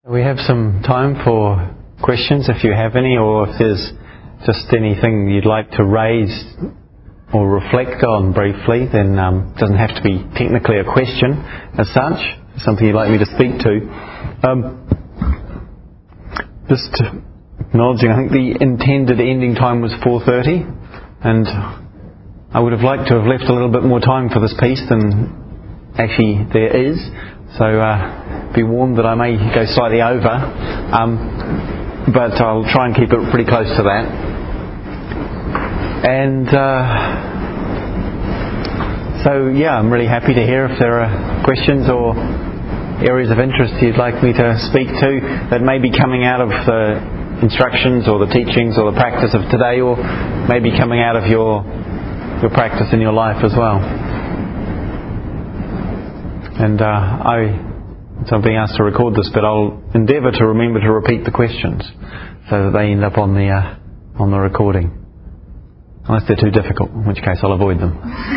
We have some time for questions if you have any, or if there's just anything you'd like to raise or reflect on briefly, then it doesn't have to be technically a question as such, something you'd like me to speak to. Just acknowledging, I think the intended ending time was 4:30, and I would have liked to have left a little bit more time for this piece than actually there is. So be warned that I may go slightly over, but I'll try and keep it pretty close to that. And I'm really happy to hear if there are questions or areas of interest you'd like me to speak to that may be coming out of the instructions or the teachings or the practice of today, or maybe coming out of your practice in your life as well. And so I'm being asked to record this, but I'll endeavour to remember to repeat the questions so that they end up on the recording. Unless they're too difficult, in which case I'll avoid them.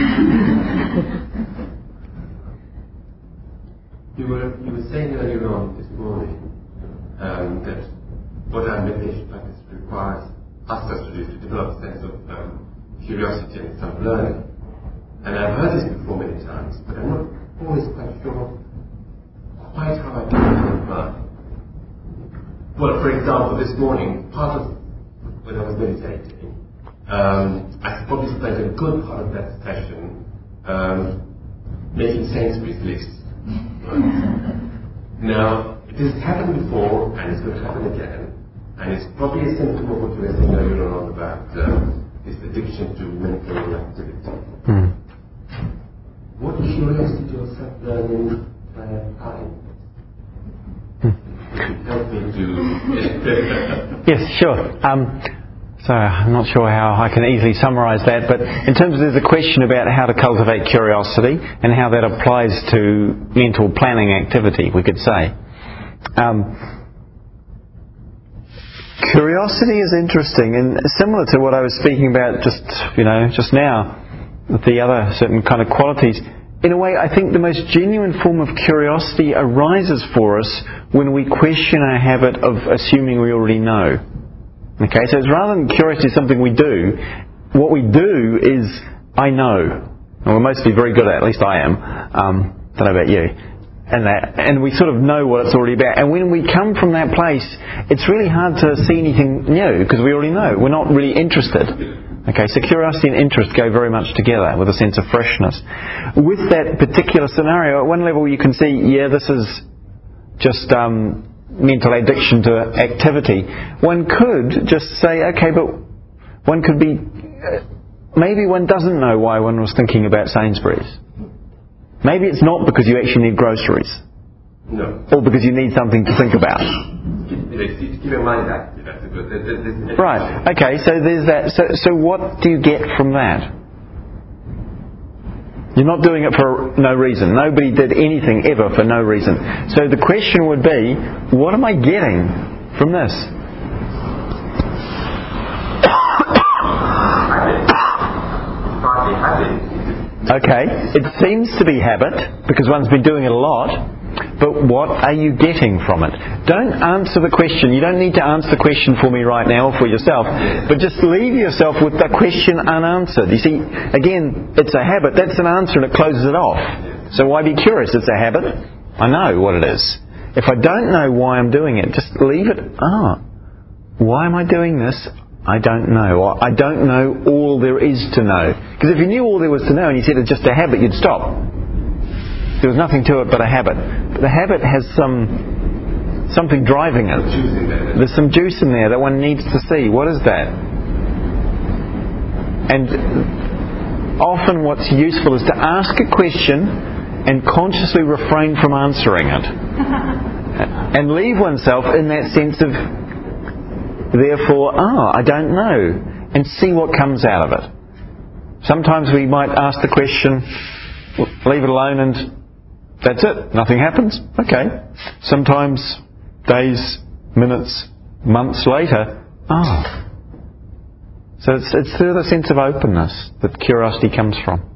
You were saying earlier on this morning that what our meditation practice requires us to do is to develop a sense of curiosity and self-learning. And I've heard this before many times, but I'm not always quite sure quite how I can remember. Well, for example, this morning, part of when I was meditating, I probably spent a good part of that session making Sainsbury's lists. Now, it has happened before, and it's going to happen again, and it's probably a symptom of what you were saying earlier on about this addiction to mental activity. What curiosity or self-learning can I find? Help me to... Yes, sure. So I'm not sure how I can easily summarise that, but in terms of there's a question about how to cultivate curiosity and how that applies to mental planning activity, we could say. Curiosity is interesting and similar to what I was speaking about just now with the other certain kind of qualities. In a way, I think the most genuine form of curiosity arises for us when we question our habit of assuming we already know. Okay, so it's rather than curiosity is something we do, what we do is, I know. And we're mostly very good at least I am. Don't know about you. And we sort of know what it's already about. And when we come from that place, it's really hard to see anything new because we already know. We're not really interested. Okay, so curiosity and interest go very much together with a sense of freshness. With that particular scenario, at one level you can see, this is just mental addiction to activity. One could just say, okay, but one could be... maybe one doesn't know why one was thinking about Sainsbury's. Maybe it's not because you actually need groceries. No. Or because you need something to think about. Keep your mind active. That's a good... Right. Okay, so there's that. So what do you get from that? You're not doing it for no reason. Nobody did anything ever for no reason. So the question would be, what am I getting from this? Okay, it seems to be habit, because one's been doing it a lot, but what are you getting from it? Don't answer the question. You don't need to answer the question for me right now or for yourself, but just leave yourself with the question unanswered. You see, again, it's a habit. That's an answer and it closes it off. So why be curious? It's a habit. I know what it is. If I don't know why I'm doing it, just leave it. Why am I doing this? I don't know. Or I don't know all there is to know. Because if you knew all there was to know and you said it's just a habit, you'd stop. There was nothing to it but a habit. But the habit has something driving it. There's some juice in there that one needs to see. What is that? And often what's useful is to ask a question and consciously refrain from answering it. And leave oneself in that sense of, therefore, I don't know, and see what comes out of it. Sometimes we might ask the question, leave it alone, and that's it. Nothing happens. Okay. Sometimes days, minutes, months later, So it's through the sense of openness that curiosity comes from.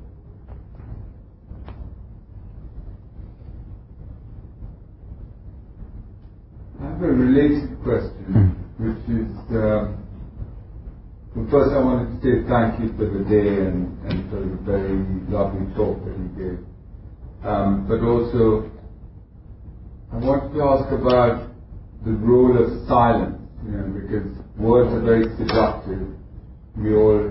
have a related question, which is, well, first I wanted to say thank you for the day and for the very lovely talk that you gave. But also, I wanted to ask about the role of silence, because words are very seductive. We all,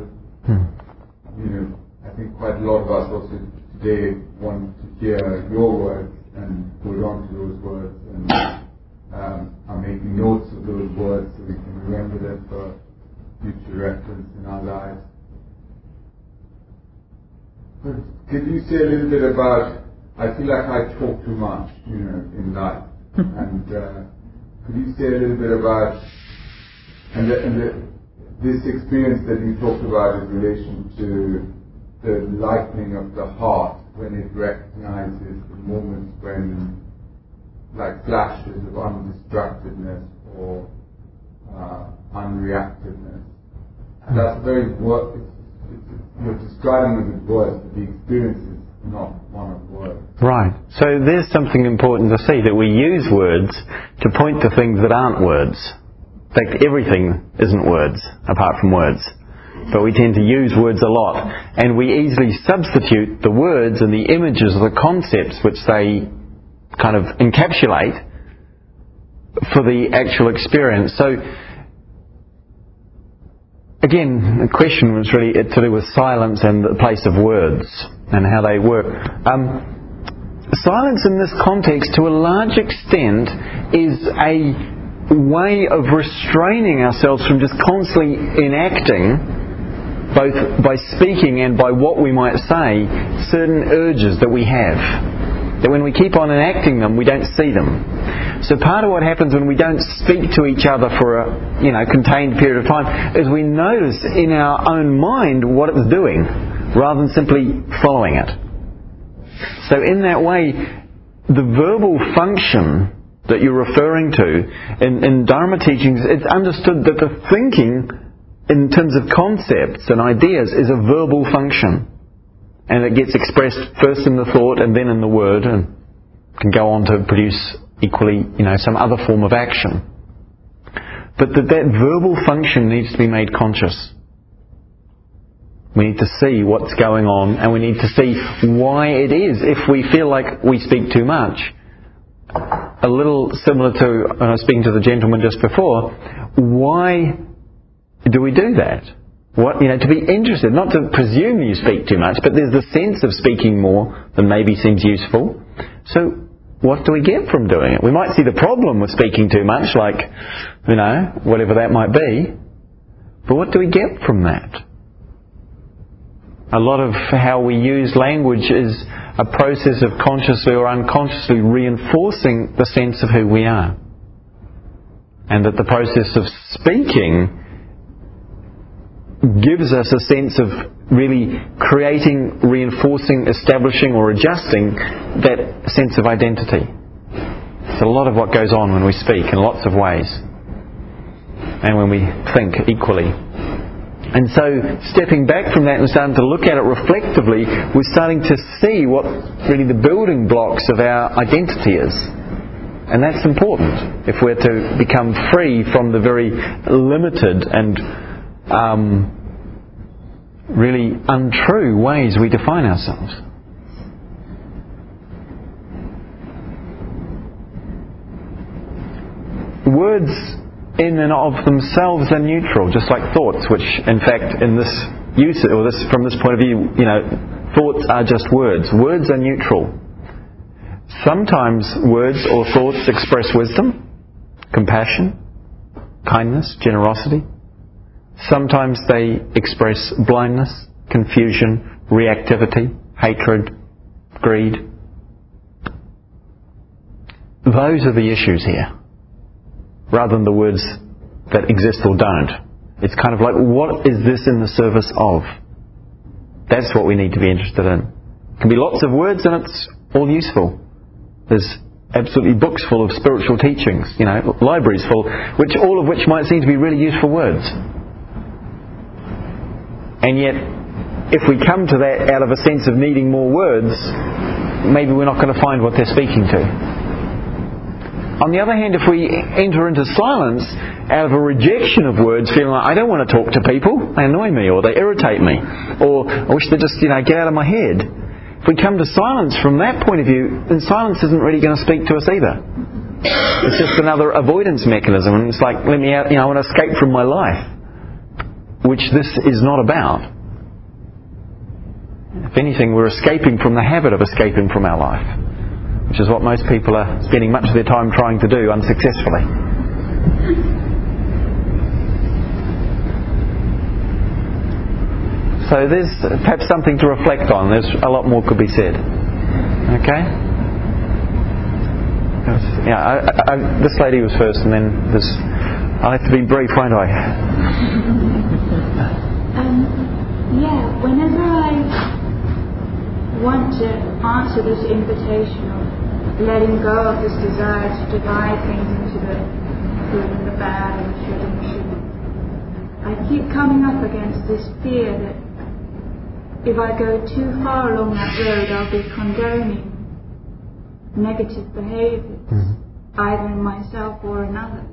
I think quite a lot of us also today want to hear your words and hold on to those words and are making notes of those words so we can remember them for future reference in our lives. But could you say a little bit about, I feel like I talk too much, in life, and could you say a little bit about, this experience that you talked about in relation to the lightening of the heart when it recognizes the moments when, like flashes of undistractedness or unreactiveness. That's very you're describing it with words, but the experience is not one of words. Right. So there's something important to see, that we use words to point to things that aren't words. In fact, everything isn't words, apart from words. But we tend to use words a lot, and we easily substitute the words and the images or the concepts which they kind of encapsulate for the actual experience. So, again, the question was really to do with silence and the place of words and how they work. Silence in this context, to a large extent, is a way of restraining ourselves from just constantly enacting, both by speaking and by what we might say, certain urges that we have. That when we keep on enacting them, we don't see them. So part of what happens when we don't speak to each other for a contained period of time is we notice in our own mind what it's doing, rather than simply following it. So in that way, the verbal function that you're referring to in Dharma teachings, it's understood that the thinking in terms of concepts and ideas is a verbal function. And it gets expressed first in the thought and then in the word, and can go on to produce equally, some other form of action. But that verbal function needs to be made conscious. We need to see what's going on, and we need to see why it is, if we feel like we speak too much. A little similar to when I was speaking to the gentleman just before, why do we do that? To be interested, not to presume you speak too much, but there's the sense of speaking more than maybe seems useful. So what do we get from doing it? We might see the problem with speaking too much, like, whatever that might be. But what do we get from that? A lot of how we use language is a process of consciously or unconsciously reinforcing the sense of who we are. And that the process of speaking gives us a sense of really creating, reinforcing, establishing or adjusting that sense of identity. It's a lot of what goes on when we speak in lots of ways. And when we think equally. And so, stepping back from that and starting to look at it reflectively, we're starting to see what really the building blocks of our identity is. And that's important if we're to become free from the very limited and really untrue ways we define ourselves. Words in and of themselves are neutral, just like thoughts, which in fact in this use, or this from this point of view, thoughts are just words. Words are neutral. Sometimes words or thoughts express wisdom, compassion, kindness, generosity. Sometimes they express blindness, confusion, reactivity, hatred, greed. Those are the issues here, rather than the words that exist or don't. It's kind of like, what is this in the service of? That's what we need to be interested in. It can be lots of words and it's all useful. There's absolutely books full of spiritual teachings, libraries full, all of which might seem to be really useful words. And yet, if we come to that out of a sense of needing more words, maybe we're not going to find what they're speaking to. On the other hand, if we enter into silence out of a rejection of words, feeling like I don't want to talk to people, they annoy me or they irritate me, or I wish they'd just, get out of my head. If we come to silence from that point of view, then silence isn't really going to speak to us either. It's just another avoidance mechanism, and it's like, let me out, I want to escape from my life, which this is not about. If anything, we're escaping from the habit of escaping from our life, which is what most people are spending much of their time trying to do unsuccessfully. So there's perhaps something to reflect on. There's a lot more could be said. Okay? This lady was first, and then this. I'll have to be brief, won't I? Whenever I want to answer this invitation of letting go of this desire to divide things into the good and the bad and the should and the shouldn't, I keep coming up against this fear that if I go too far along that road, I'll be condoning negative behaviours, either in myself or in others.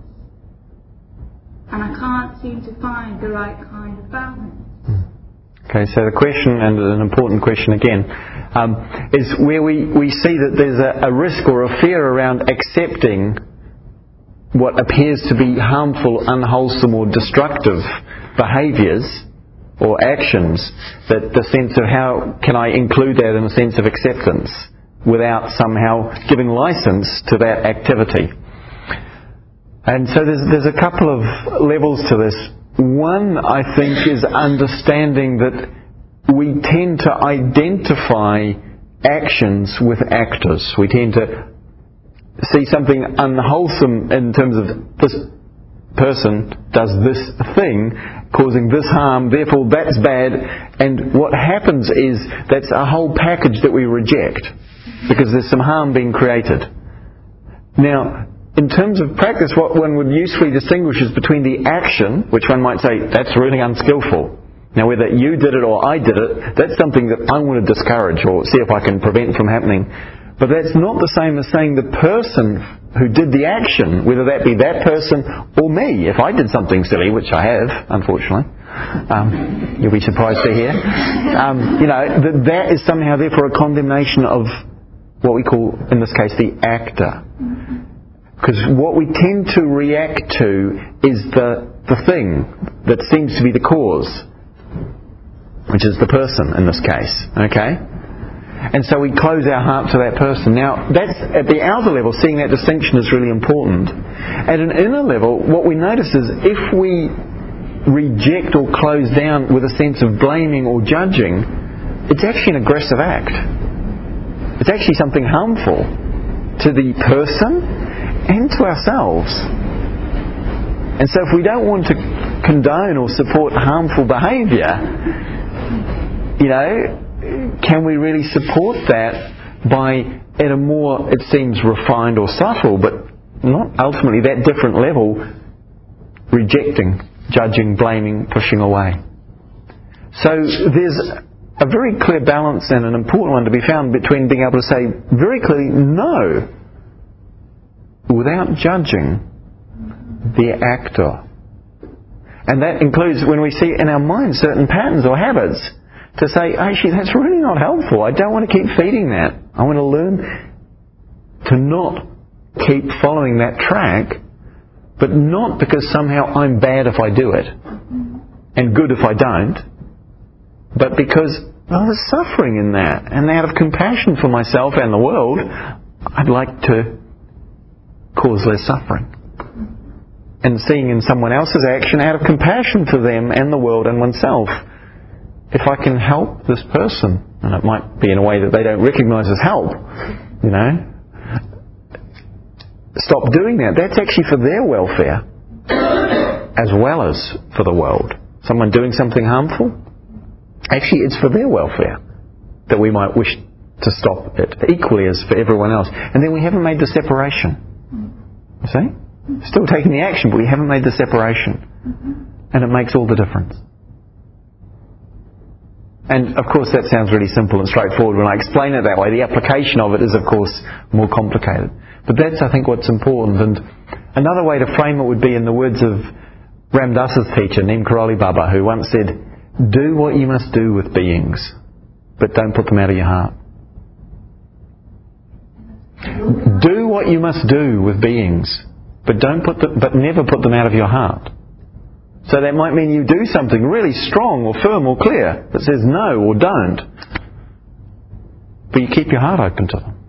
And I can't seem to find the right kind of balance. Okay, so the question, and an important question again, is where we see that there's a risk or a fear around accepting what appears to be harmful, unwholesome or destructive behaviours or actions, that the sense of how can I include that in a sense of acceptance without somehow giving license to that activity. And so there's a couple of levels to this. One, I think, is understanding that we tend to identify actions with actors. We tend to see something unwholesome in terms of this person does this thing, causing this harm, therefore that's bad, and what happens is that's a whole package that we reject because there's some harm being created. Now, in terms of practice, what one would usefully distinguish is between the action, which one might say, that's really unskillful. Now, whether you did it or I did it, that's something that I want to discourage or see if I can prevent from happening. But that's not the same as saying the person who did the action, whether that be that person or me. If I did something silly, which I have, unfortunately, you'll be surprised to hear, that is somehow therefore a condemnation of what we call, in this case, the actor. Because what we tend to react to is the thing that seems to be the cause, which is the person in this case. Okay? And so we close our heart to that person. Now, that's at the outer level, seeing that distinction is really important. At an inner level, what we notice is if we reject or close down with a sense of blaming or judging, it's actually an aggressive act. It's actually something harmful to the person and to ourselves. And so if we don't want to condone or support harmful behaviour, can we really support that by, at a more, it seems, refined or subtle, but not ultimately that different level, rejecting, judging, blaming, pushing away? So there's a very clear balance and an important one to be found between being able to say very clearly no, without judging the actor. And that includes when we see in our mind certain patterns or habits, to say, actually, that's really not helpful. I don't want to keep feeding that. I want to learn to not keep following that track, but not because somehow I'm bad if I do it and good if I don't, but because there's suffering in that. And out of compassion for myself and the world, I'd like to cause less suffering. And seeing in someone else's action, out of compassion for them and the world and oneself, if I can help this person, and it might be in a way that they don't recognise as help, stop doing that. That's actually for their welfare as well as for the world. Someone doing something harmful, actually it's for their welfare that we might wish to stop it, equally as for everyone else. And then we haven't made the separation. You see? Still taking the action, but we haven't made the separation. And it makes all the difference. And of course that sounds really simple and straightforward when I explain it that way. The application of it is of course more complicated. But that's, I think, what's important. And another way to frame it would be in the words of Ram Dass's teacher, Neem Karoli Baba, who once said, "Do what you must do with beings, but don't put them out of your heart." Do what you must do with beings, but never put them out of your heart. So that might mean you do something really strong or firm or clear that says no or don't, but you keep your heart open to them.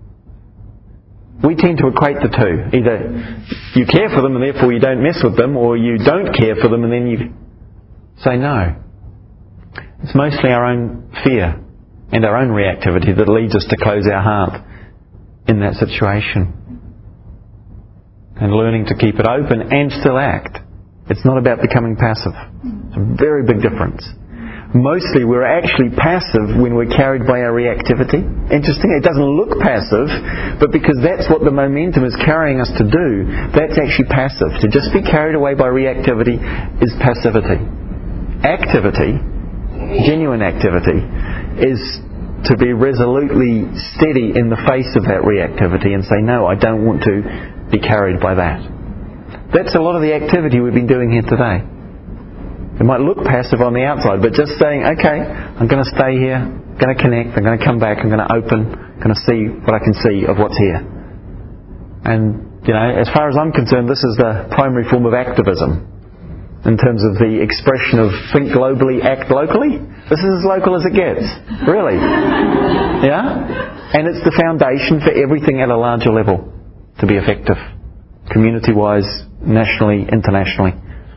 We tend to equate the two. Either you care for them and therefore you don't mess with them, or you don't care for them and then you say no. It's mostly our own fear and our own reactivity that leads us to close our heart in that situation. And learning to keep it open and still act. It's not about becoming passive. It's a very big difference. Mostly we're actually passive when we're carried by our reactivity. Interesting, it doesn't look passive, but because that's what the momentum is carrying us to do, that's actually passive. To just be carried away by reactivity is passivity. Activity, genuine activity, is to be resolutely steady in the face of that reactivity and say, no, I don't want to be carried by that. That's a lot of the activity we've been doing here today. It might look passive on the outside, but just saying, okay, I'm going to stay here, I'm going to connect, I'm going to come back, I'm going to open, I'm going to see what I can see of what's here. And, as far as I'm concerned, this is the primary form of activism. In terms of the expression of think globally, act locally. This is as local as it gets. Really. Yeah? And it's the foundation for everything at a larger level to be effective. Community-wise, nationally, internationally.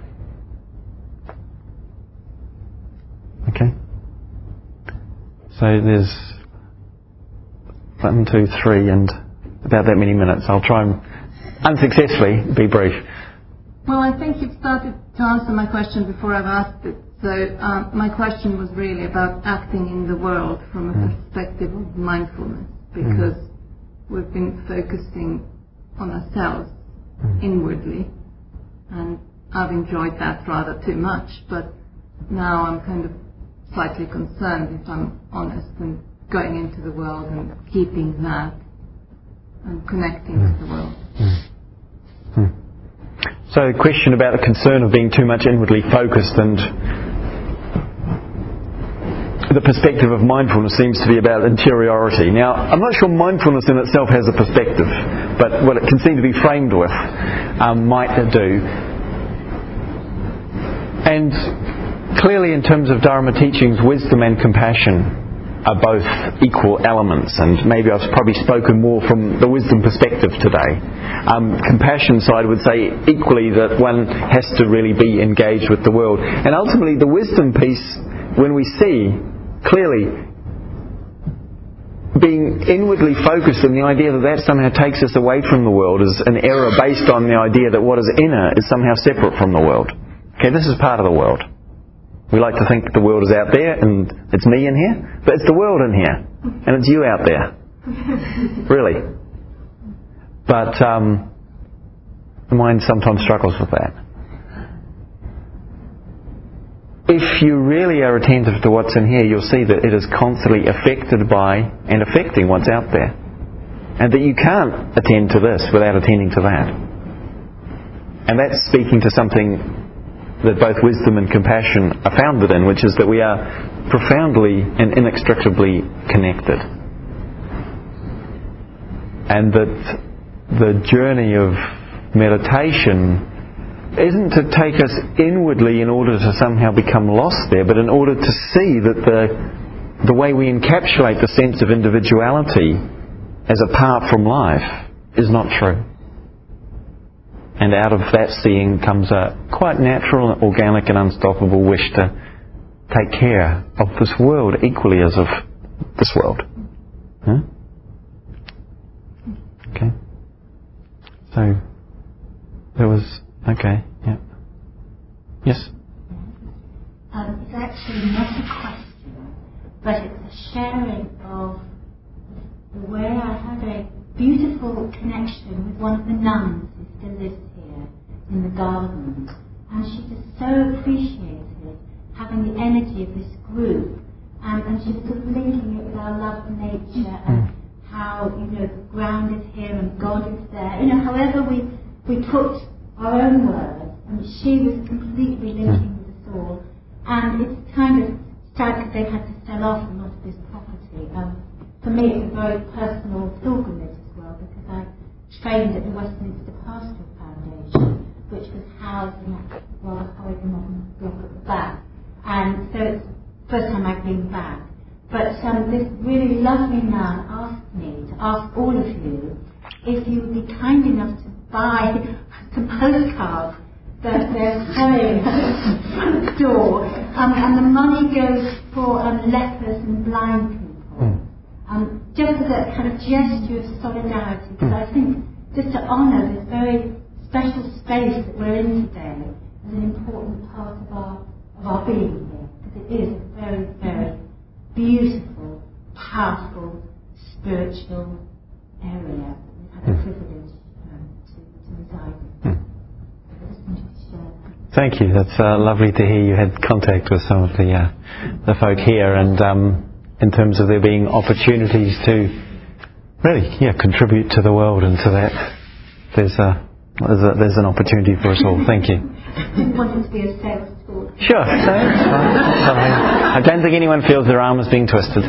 Okay? So there's 1, 2, 3 and about that many minutes. I'll try and unsuccessfully be brief. Well, I think you've started to answer my question before I've asked it. So my question was really about acting in the world from a perspective of mindfulness, because we've been focusing on ourselves inwardly, and I've enjoyed that rather too much, but now I'm kind of slightly concerned, if I'm honest, and going into the world and keeping that and connecting to the world. So a question about the concern of being too much inwardly focused, and the perspective of mindfulness seems to be about interiority. Now, I'm not sure mindfulness in itself has a perspective, but what it can seem to be framed with might do. And clearly in terms of Dharma teachings, wisdom and compassion are both equal elements, and maybe I've probably spoken more from the wisdom perspective today. Compassion side would say equally that one has to really be engaged with the world. And ultimately the wisdom piece, when we see clearly being inwardly focused, and the idea that that somehow takes us away from the world is an error based on the idea that what is inner is somehow separate from the world. Okay, this is part of the world. We like to think the world is out there and it's me in here, but it's the world in here and it's you out there. Really. But the mind sometimes struggles with that. If you really are attentive to what's in here, you'll see that it is constantly affected by and affecting what's out there. And that you can't attend to this without attending to that. And that's speaking to something that both wisdom and compassion are founded in, which is that we are profoundly and inextricably connected. And that the journey of meditation isn't to take us inwardly in order to somehow become lost there, but in order to see that the way we encapsulate the sense of individuality as apart from life is not true. And out of that seeing comes a quite natural, organic and unstoppable wish to take care of this world equally as of this world. Huh? Okay. So, there was... Okay, yeah. Yes? It's actually not a question, but it's a sharing of the way I had a beautiful connection with one of the nuns who still lives here in the garden, and she just so appreciated having the energy of this group, and she was sort of linking it with our love for nature and how how, the ground is here and God is there. However we put our own words, and she was completely linking with us all. And it's kind of sad because they've had to sell off a lot of this property. For me, it's a very personal pilgrimage as well, because I trained at the Westminster Pastoral Foundation, which was housed in that rather horrid modern block at the back. And so it's the first time I've been back. But this really lovely nun asked me to ask all of you if you would be kind enough to buy some postcards that they're selling at the front door. And the money goes for lepers and blind people. Just as a kind of gesture of solidarity, because I think just to honour this very special space that we're in today is an important part of our being here, because it is a very, very beautiful, powerful, spiritual area that we've had the privilege to reside in. I just wanted to share that. Thank you. That's lovely to hear you had contact with some of the folk here, and in terms of there being opportunities to really, contribute to the world, and to that there's an opportunity for us all. Thank you. I didn't want it to be a sales talk. Sure, that's fine. That's fine. I don't think anyone feels their arm is being twisted.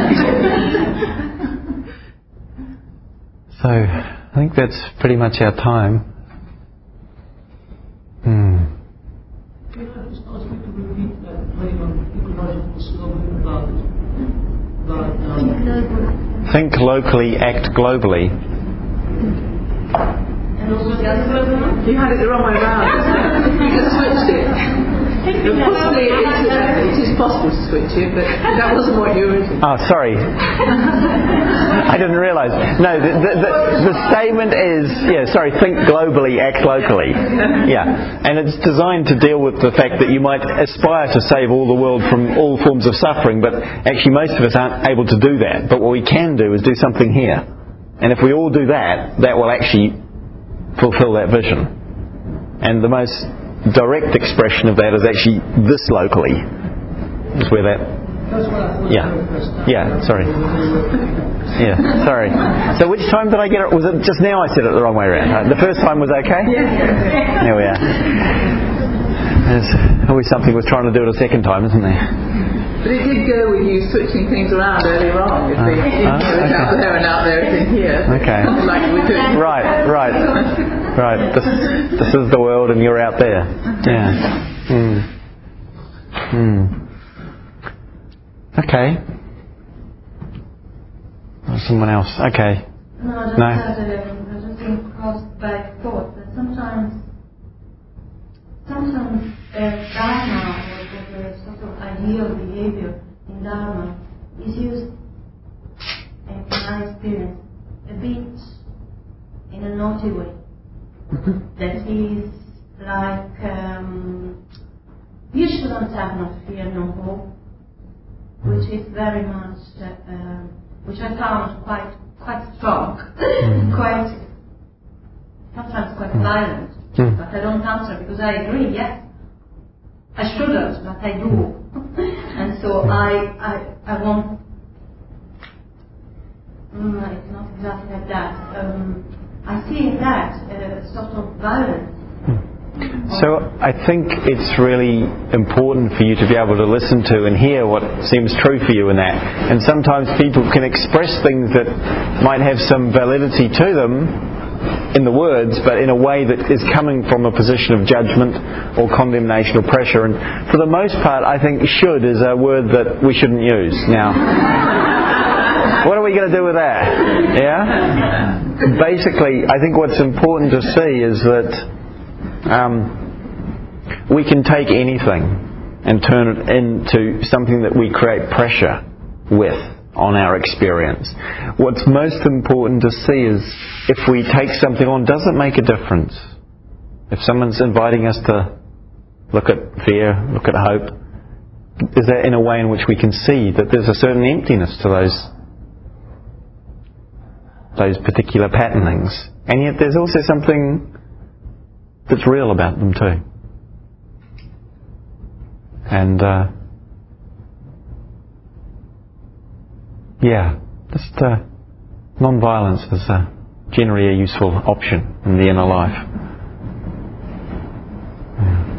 So, I think that's pretty much our time. Think locally, act globally. You had it the wrong way around. You just switched it. Possibly it is possible to switch it, but that wasn't what you originally. Oh, sorry. I didn't realise. No, the statement is, think globally, act locally. Yeah. And it's designed to deal with the fact that you might aspire to save all the world from all forms of suffering, but actually most of us aren't able to do that. But what we can do is do something here. And if we all do that, that will actually fulfill that vision. And the most direct expression of that is actually this locally. Is where that... sorry. Sorry. So which time did I get it? Was it just now I said it the wrong way around? The first time was okay? There we are. There's always something with trying to do it a second time, isn't there? But it did go with you switching things around earlier on. You see, it's out there and out there, it's in here. Okay. Like we did. Right. This is the world, and you're out there. Yeah. Okay. Or someone else. Okay. No, I just think crossed by thought that sometimes Dharma, or the sort of ideal behavior in Dharma, is used, in my experience, a bit in a naughty way. That is like, you shouldn't have no fear, no hope, which is very much, which I found quite strong, sometimes quite violent. But I don't answer because I agree, yes. I shouldn't, but I do. And so I won't... it's not exactly like that. I see in that sort of violence. So I think it's really important for you to be able to listen to and hear what seems true for you in that. And sometimes people can express things that might have some validity to them in the words, but in a way that is coming from a position of judgment or condemnation or pressure. And for the most part, I think should is a word that we shouldn't use. Now, what are we going to do with that? Yeah? Basically, I think what's important to see is that we can take anything and turn it into something that we create pressure with on our experience. What's most important to see is if we take something on, does it make a difference? If someone's inviting us to look at fear, look at hope, is that in a way in which we can see that there's a certain emptiness to those particular patternings, and yet there's also something that's real about them too. And just Non-violence is generally a useful option in the inner life.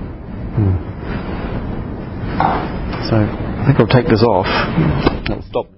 So I think I'll take this off. It'll stop me.